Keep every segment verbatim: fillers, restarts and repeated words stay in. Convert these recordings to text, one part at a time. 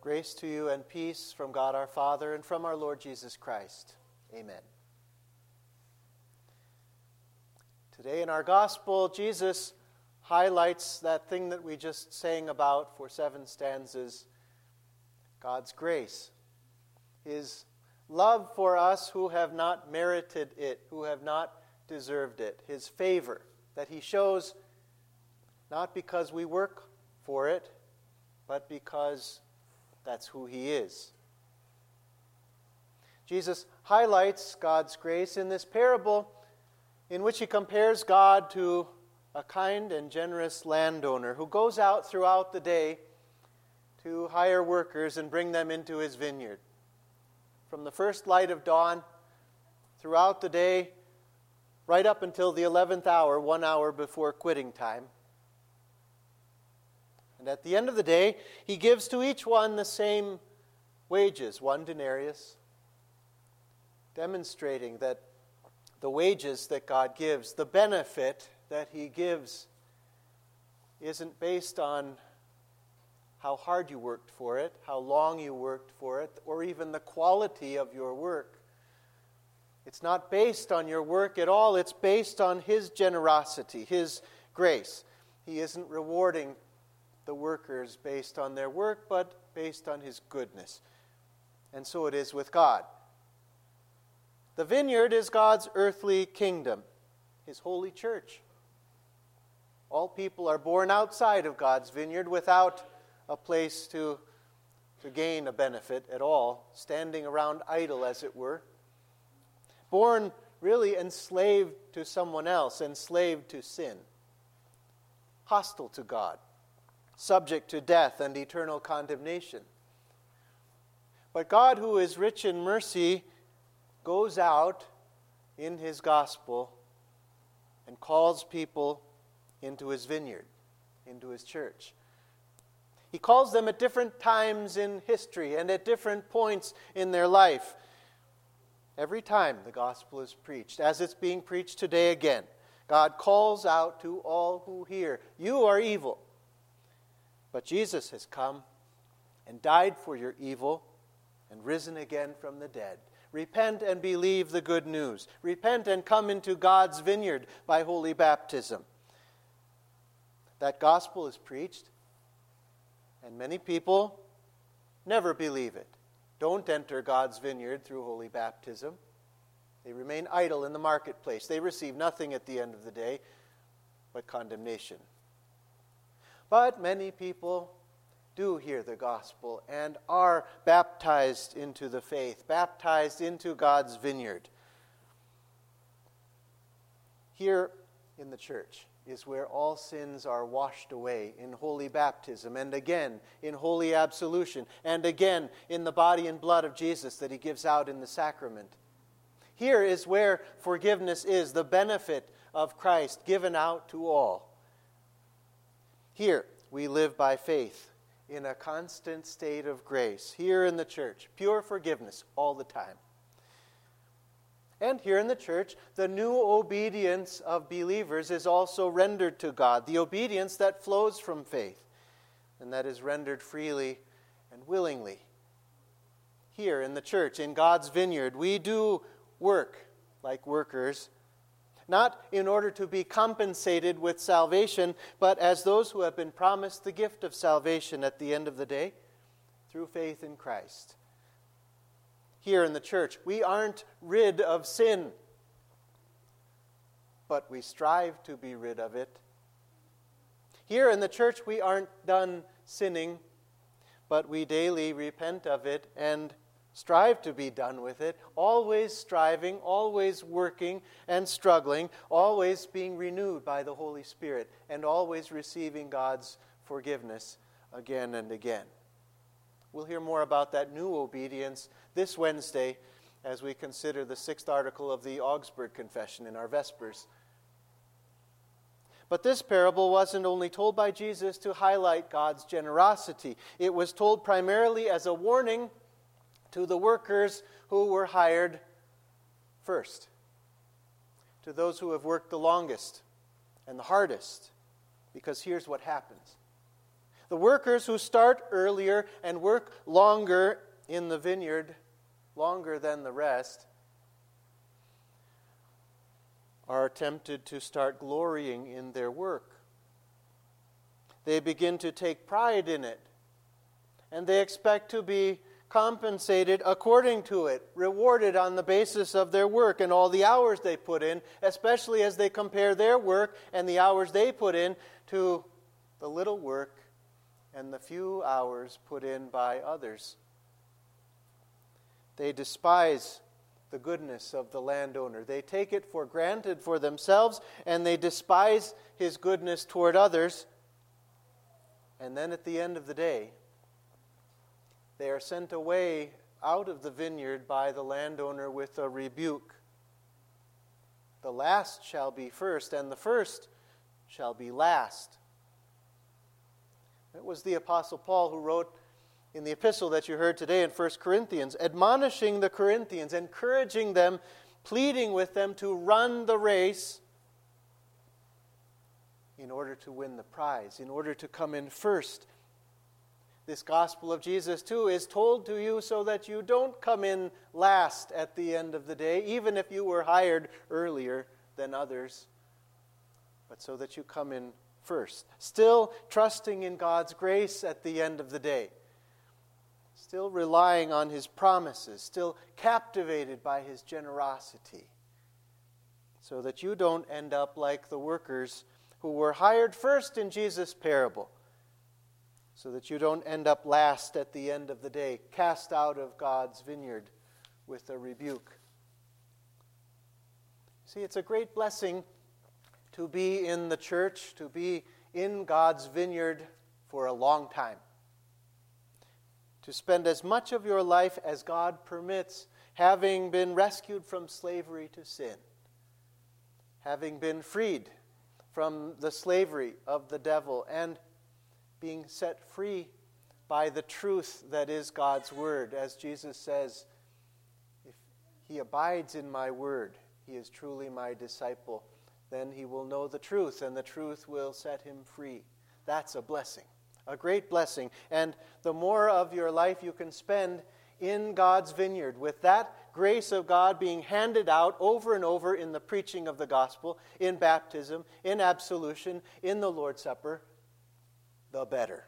Grace to you and peace from God our Father and from our Lord Jesus Christ. Amen. Today in our gospel, Jesus highlights that thing that we just sang about for seven stanzas, God's grace. His love for us who have not merited it, who have not deserved it. His favor that he shows not because we work for it, but because that's who he is. Jesus highlights God's grace in this parable in which he compares God to a kind and generous landowner who goes out throughout the day to hire workers and bring them into his vineyard. From the first light of dawn throughout the day, right up until the eleventh hour, one hour before quitting time. And at the end of the day, he gives to each one the same wages, one denarius, demonstrating that the wages that God gives, the benefit that he gives, isn't based on how hard you worked for it, how long you worked for it, or even the quality of your work. It's not based on your work at all. It's based on his generosity, his grace. He isn't rewarding the workers based on their work, but based on his goodness. And so it is with God. The vineyard is God's earthly kingdom, his holy church. All people are born outside of God's vineyard without a place to, to gain a benefit at all, standing around idle, as it were. Born really enslaved to someone else, enslaved to sin, hostile to God, subject to death and eternal condemnation. But God, who is rich in mercy, goes out in his gospel and calls people into his vineyard, into his church. He calls them at different times in history and at different points in their life. Every time the gospel is preached, as it's being preached today again, God calls out to all who hear, "You are evil. But Jesus has come and died for your evil and risen again from the dead. Repent and believe the good news. Repent and come into God's vineyard by holy baptism." That gospel is preached, and many people never believe it. Don't enter God's vineyard through holy baptism. They remain idle in the marketplace. They receive nothing at the end of the day but condemnation. But many people do hear the gospel and are baptized into the faith, baptized into God's vineyard. Here in the church is where all sins are washed away in holy baptism, and again in holy absolution, and again in the body and blood of Jesus that he gives out in the sacrament. Here is where forgiveness is, the benefit of Christ given out to all. Here we live by faith in a constant state of grace. Here in the church, pure forgiveness all the time. And here in the church, the new obedience of believers is also rendered to God, the obedience that flows from faith, and that is rendered freely and willingly. Here in the church, in God's vineyard, we do work like workers, not in order to be compensated with salvation, but as those who have been promised the gift of salvation at the end of the day through faith in Christ. Here in the church, we aren't rid of sin, but we strive to be rid of it. Here in the church, we aren't done sinning, but we daily repent of it and strive to be done with it, always striving, always working and struggling, always being renewed by the Holy Spirit, and always receiving God's forgiveness again and again. We'll hear more about that new obedience this Wednesday as we consider the sixth article of the Augsburg Confession in our Vespers. But this parable wasn't only told by Jesus to highlight God's generosity. It was told primarily as a warning to the workers who were hired first, to those who have worked the longest and the hardest. Because here's what happens. The workers who start earlier and work longer in the vineyard, longer than the rest, are tempted to start glorying in their work. They begin to take pride in it, and they expect to be compensated according to it, rewarded on the basis of their work and all the hours they put in, especially as they compare their work and the hours they put in to the little work and the few hours put in by others. They despise the goodness of the landowner. They take it for granted for themselves, and they despise his goodness toward others. And then at the end of the day, they are sent away out of the vineyard by the landowner with a rebuke. The last shall be first, and the first shall be last. It was the Apostle Paul who wrote in the epistle that you heard today in First Corinthians, admonishing the Corinthians, encouraging them, pleading with them to run the race in order to win the prize, in order to come in first. This gospel of Jesus, too, is told to you so that you don't come in last at the end of the day, even if you were hired earlier than others, but so that you come in first, still trusting in God's grace at the end of the day, still relying on His promises, still captivated by His generosity, so that you don't end up like the workers who were hired first in Jesus' parable, so that you don't end up last at the end of the day, cast out of God's vineyard with a rebuke. See, it's a great blessing to be in the church, to be in God's vineyard for a long time, to spend as much of your life as God permits, having been rescued from slavery to sin, having been freed from the slavery of the devil, and being set free by the truth that is God's word. As Jesus says, if he abides in my word, he is truly my disciple. Then he will know the truth, and the truth will set him free. That's a blessing, a great blessing. And the more of your life you can spend in God's vineyard, with that grace of God being handed out over and over in the preaching of the gospel, in baptism, in absolution, in the Lord's Supper, the better.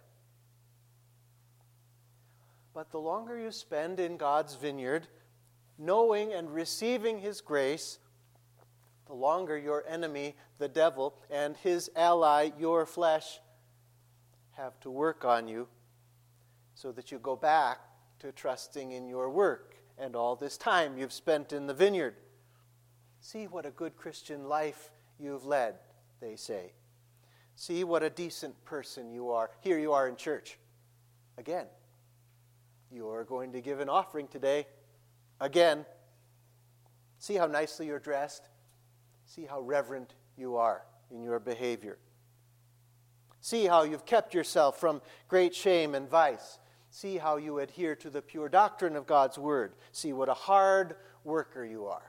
But the longer you spend in God's vineyard, knowing and receiving His grace, the longer your enemy, the devil, and his ally, your flesh, have to work on you, so that you go back to trusting in your work and all this time you've spent in the vineyard. See what a good Christian life you've led, they say. See what a decent person you are. Here you are in church. Again, you are going to give an offering today. Again. See how nicely you're dressed. See how reverent you are in your behavior. See how you've kept yourself from great shame and vice. See how you adhere to the pure doctrine of God's word. See what a hard worker you are.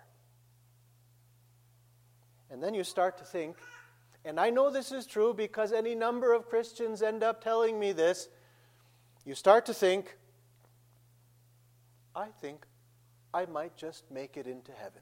And then you start to think, and I know this is true because any number of Christians end up telling me this, you start to think, I think I might just make it into heaven.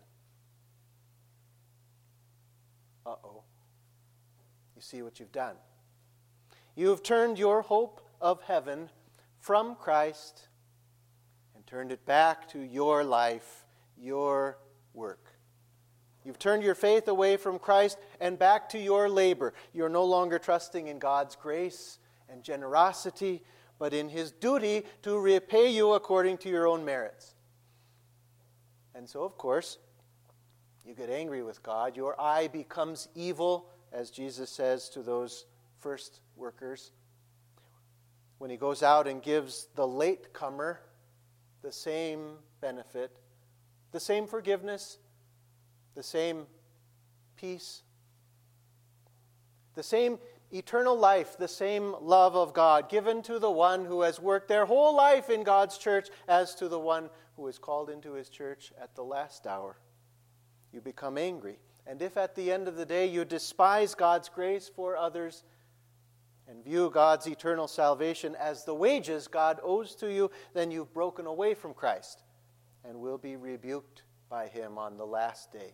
Uh-oh. You see what you've done. You've turned your hope of heaven from Christ and turned it back to your life, your work. You've turned your faith away from Christ and back to your labor. You're no longer trusting in God's grace and generosity, but in His duty to repay you according to your own merits. And so, of course, you get angry with God. Your eye becomes evil, as Jesus says to those first workers, when He goes out and gives the latecomer the same benefit, the same forgiveness, the same peace, the same eternal life, the same love of God given to the one who has worked their whole life in God's church as to the one who is called into His church at the last hour. You become angry. And if at the end of the day you despise God's grace for others and view God's eternal salvation as the wages God owes to you, then you've broken away from Christ and will be rebuked by him on the last day.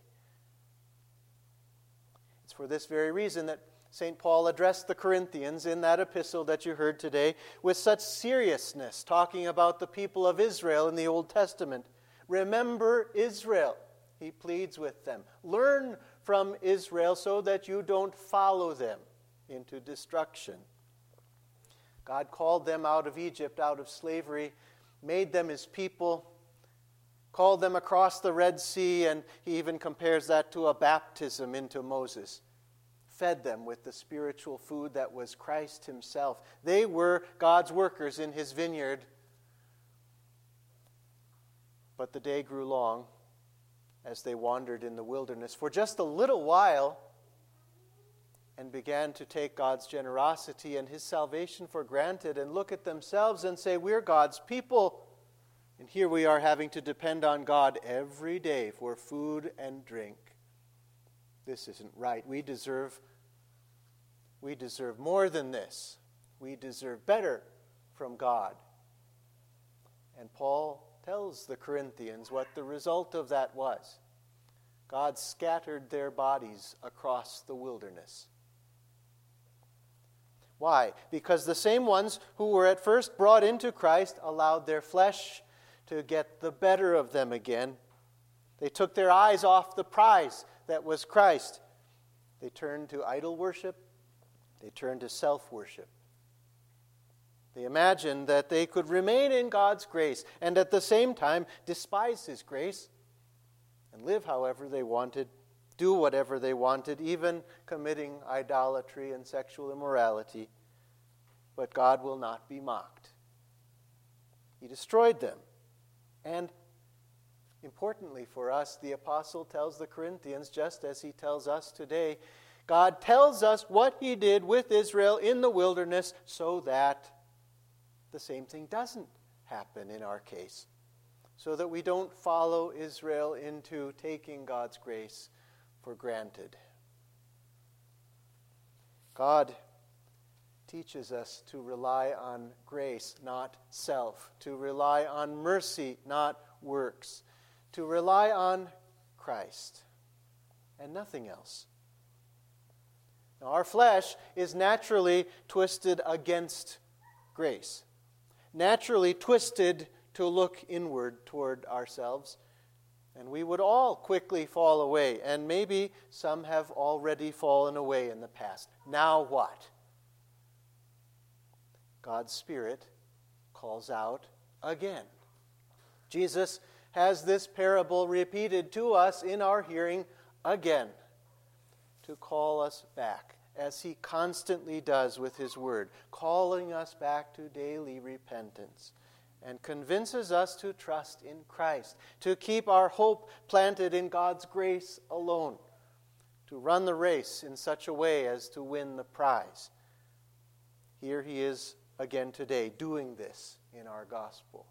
It's for this very reason that Saint Paul addressed the Corinthians in that epistle that you heard today with such seriousness, talking about the people of Israel in the Old Testament. Remember Israel, he pleads with them. Learn from Israel so that you don't follow them into destruction. God called them out of Egypt, out of slavery, made them his people, called them across the Red Sea, and he even compares that to a baptism into Moses. Fed them with the spiritual food that was Christ himself. They were God's workers in his vineyard. But the day grew long as they wandered in the wilderness for just a little while and began to take God's generosity and his salvation for granted and look at themselves and say, we're God's people. And here we are having to depend on God every day for food and drink. This isn't right. We deserve, we deserve more than this. We deserve better from God. And Paul tells the Corinthians what the result of that was. God scattered their bodies across the wilderness. Why? Because the same ones who were at first brought into Christ allowed their flesh to get the better of them again. They took their eyes off the prize that was Christ. They turned to idol worship. They turned to self-worship. They imagined that they could remain in God's grace and at the same time despise his grace and live however they wanted, do whatever they wanted, even committing idolatry and sexual immorality. But God will not be mocked. He destroyed them. And importantly for us, the apostle tells the Corinthians, just as he tells us today, God tells us what he did with Israel in the wilderness so that the same thing doesn't happen in our case. So that we don't follow Israel into taking God's grace for granted. God teaches us to rely on grace, not self, to rely on mercy, not works, to rely on Christ and nothing else. Now, our flesh is naturally twisted against grace, naturally twisted to look inward toward ourselves. And we would all quickly fall away. And maybe some have already fallen away in the past. Now what? God's Spirit calls out again. Jesus has this parable repeated to us in our hearing again to call us back, as he constantly does with his word, calling us back to daily repentance. And convinces us to trust in Christ, to keep our hope planted in God's grace alone, to run the race in such a way as to win the prize. Here he is again today, doing this in our gospel.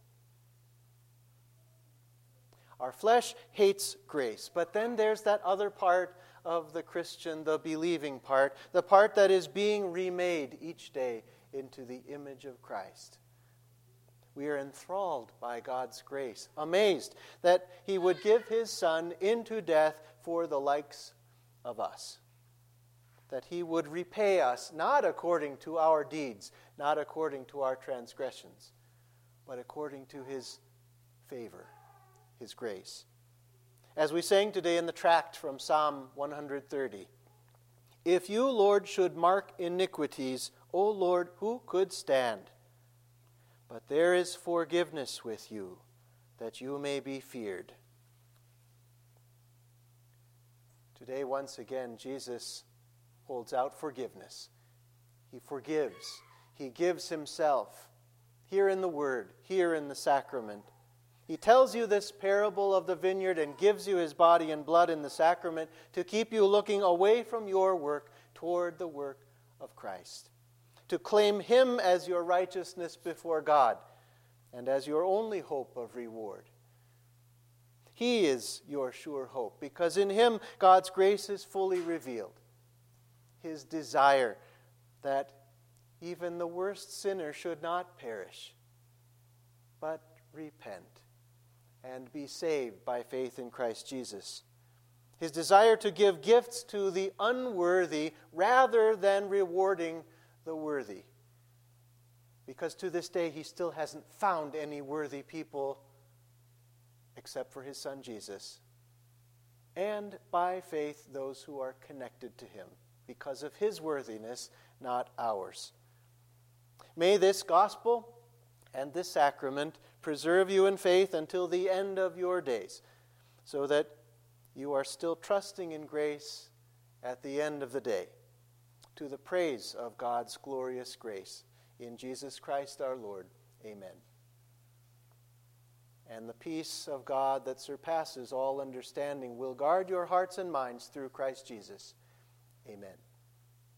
Our flesh hates grace, but then there's that other part of the Christian, the believing part, the part that is being remade each day into the image of Christ. We are enthralled by God's grace, amazed that he would give his Son into death for the likes of us, that he would repay us not according to our deeds, not according to our transgressions, but according to his favor, his grace. As we sang today in the tract from Psalm one thirty, "If you, Lord, should mark iniquities, O Lord, who could stand? But there is forgiveness with you, that you may be feared." Today, once again, Jesus holds out forgiveness. He forgives. He gives himself, here in the Word, here in the sacrament. He tells you this parable of the vineyard and gives you his body and blood in the sacrament to keep you looking away from your work toward the work of Christ, to claim him as your righteousness before God and as your only hope of reward. He is your sure hope, because in him God's grace is fully revealed. His desire that even the worst sinner should not perish, but repent and be saved by faith in Christ Jesus. His desire to give gifts to the unworthy rather than rewarding the worthy. Because to this day he still hasn't found any worthy people except for his Son Jesus. And by faith those who are connected to him because of his worthiness, not ours. May this gospel and this sacrament preserve you in faith until the end of your days, so that you are still trusting in grace at the end of the day, to the praise of God's glorious grace. In Jesus Christ our Lord. Amen. And the peace of God that surpasses all understanding will guard your hearts and minds through Christ Jesus. Amen.